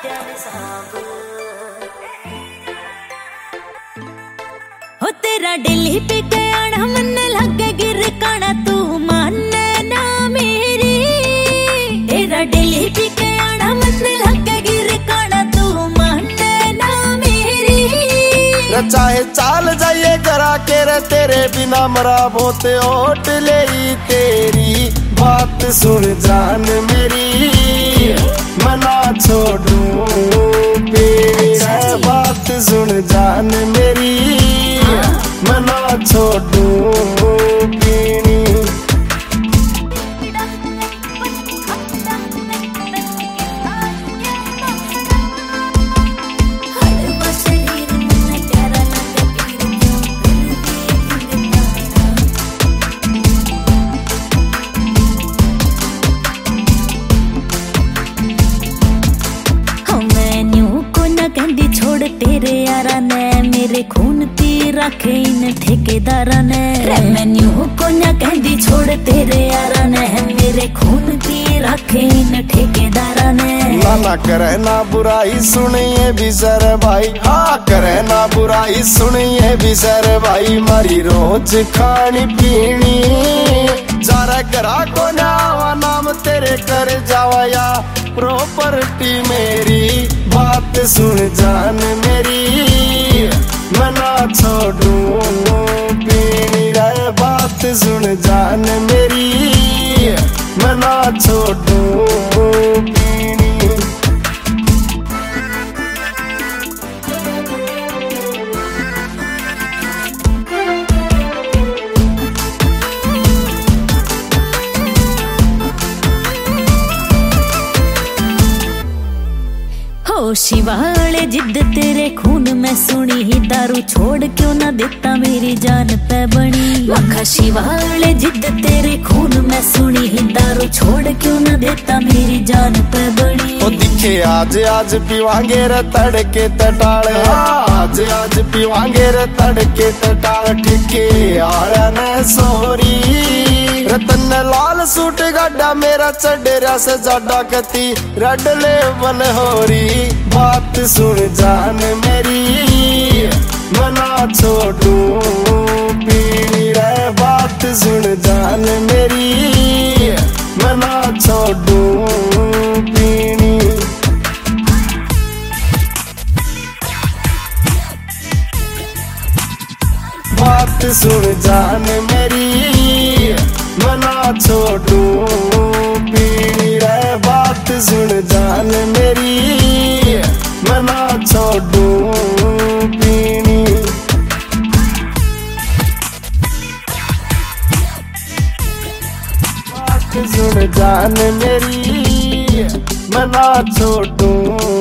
हो तेरा दिल्ली पे गया मन लगे गिर काना तू माने ना मेरी। तेरा दिल्ली पे गया मन लगे गिर काना तू माने ना मेरी। चाहे चाल जाइए करा के रे तेरे बिना मरा बोते ओट ले तेरी बात सुन जान मेरी। मना छोड़ू तेरी बात सुन जान मेरी। मना छोड़ू पीनी। छोड़ तेरे यारा ने मेरे खून ती रखे इन ठेकेदारा ने। मैन्यू को न कहती छोड़ तेरे यारा ने मेरे खून ती रखे इन ठेकेदारा ने। ना करे ना बुराई सुनिए भी सर भाई। हाँ करे ना बुराई सुनिए भी सर भाई। मारी रोज खानी पीनी जारा करा को नावा नाम तेरे कर जावा या प्रॉपर्टी मेरी। बात सुन जान मेरी। मना छोड़ू पीनी रे बात सुन जान मेरी। मना छोड़ू पीनी। शिवाले जिद तेरे खून में सुनी ही दारू छोड़ क्यों ना देता मेरी जान पे बनी। मखा शिवाले जिद तेरे खून में सुनी ही दारू छोड़ क्यों ना देता मेरी जान पे बनी। ओ दिखे आज आज पीवांगे रे तड़के तटाले। आज आज पीवांगे रे तड़के तटाले। ठेके आया ने सोरी रतन लाल सूट गाडा मेरा चढ़ेरा से जाडा कती रेड लेवल होरी। बात सुन जान मेरी। मना छोड़ू पीनी रे बात सुन जान मेरी। मना छोड़ू पीनी। बात सुन जान मेरी। मना छोड़ू पीनी रे बात सुन जान मेरी। मना छोड़ू पीनी। बात सुन जान मेरी। मना छोड़ू